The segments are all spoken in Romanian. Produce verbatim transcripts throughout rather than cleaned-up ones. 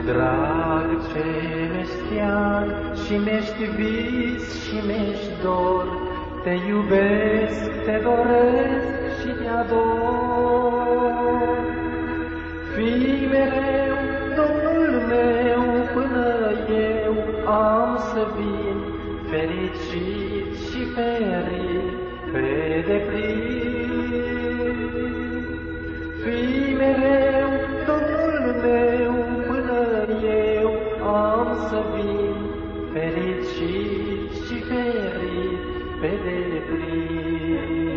drag, ce mi-ești steag și mi-ești vis și mi-ești dor, te iubesc, te doresc și te ador. Fii mereu Domnul meu până eu am să vin, fericit și ferit pe deplin. Fii mereu Domnul meu până eu am să vin, fericit și ferit pe deplin.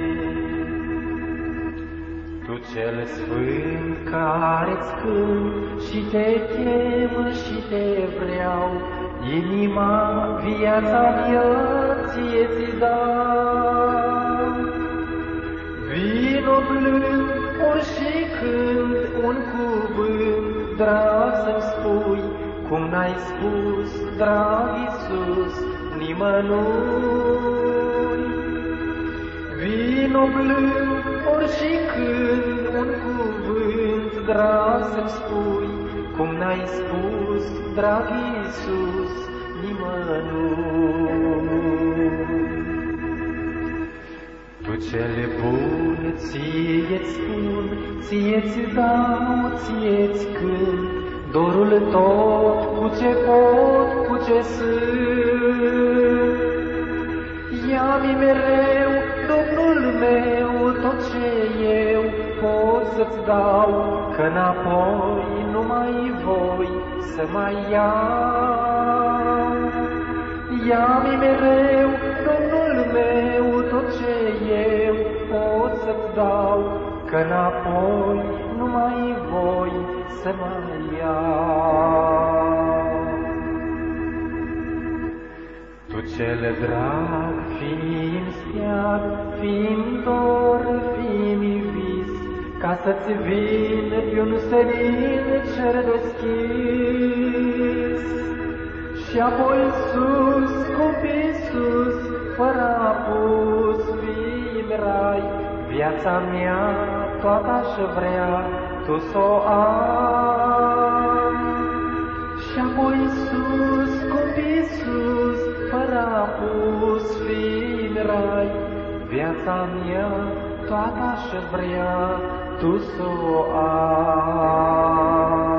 Tu cel sfânt care-ți cânt și te chemă și te vreau, inima, viața vieții ți dau. Vino blând, ori și când un cuvânt drag să-mi spui, cum n-ai spus, drag Iisus, nimănui. Vino blând, ori și când un cuvânt drag să-mi spui, cum n-ai spus, drag Iisus, nimănui. Tu cele bune ție-ți spun, ție-ți dau, ție-ți cânt, dorul tot, cu ce pot, cu ce sunt. Ia-mi mereu, Domnul meu, tot ce eu pot să-ți dau, că înapoi nu mai voi să mai iau. Ia-mi mereu, Domnul meu, tot ce eu pot să-ți dau, că înapoi nu mai voi să mai iau. Tu cel drag, fii-mi steag, fii-mi dor, fii-mi vis, ca să-ți vin pe un senin cer deschis. Și apoi sus, copii sus, fără apus, fii-mi rai, viața mea toată aș vrea tu s-o ai. Și apoi sus, copii sus, fără apus, fii-mi rai, viața mea toată aș vrea tu s-o ai.